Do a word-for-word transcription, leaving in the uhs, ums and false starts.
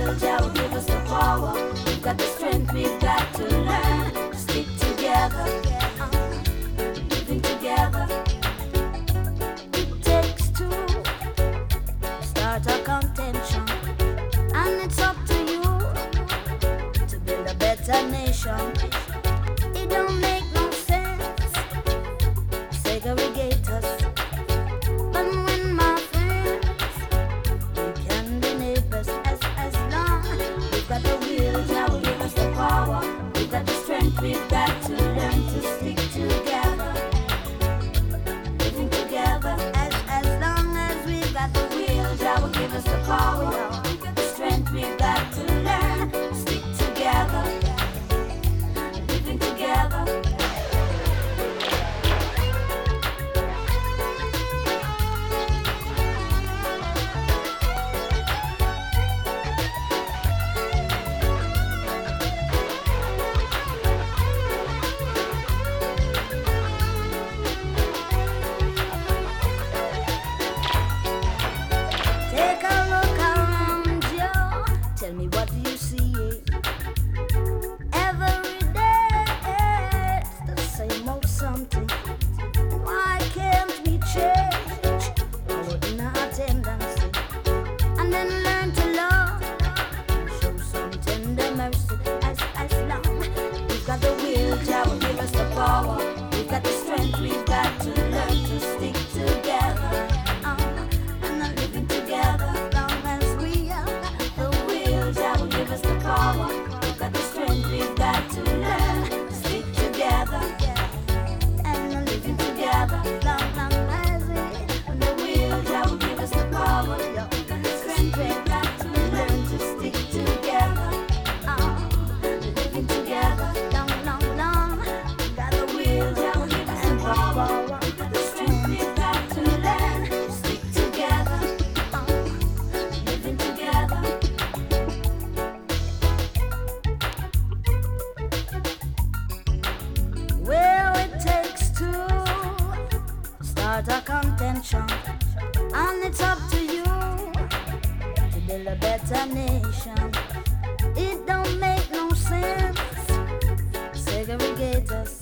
will, Jah will give us the power. We've got the strength, we've got to learn to stick together, living together. It takes two to start a contention, and it's up to you to build a better nation. It don't make no sense segregate us, but when my friends, we can be neighbors as as long We've got the will, Jah will give us the power. We've got the strength, we've got to learn to stick together, living together. as as long as we've got the Will, Jah will give us the power. We've got the strength, we've got to learn to stick together, living together. Take a look around you. Tell me, what do you see? Every day it's the same old something. Why can't we change our inner tendency and then learn to love and show some tender mercy? As as long We've got the will, Jah will give us the power. We've got the strength, we've got to learn to stick together, and I'm living together. long as we are The will, Jah will give us the power. We've got the strength, we've got to learn to stick together, and I'm living together. long, long as we The will, Jah will give us the power. We've got the strength, we've got to learn to stick together, living together. long, long, long. Got The will, Jah will give us the power. We've got the strength, we've got to learn to stick together, living together. Well, it takes two to start a contention, and it's up to you to build a better nation. It don't make no sense segregate us,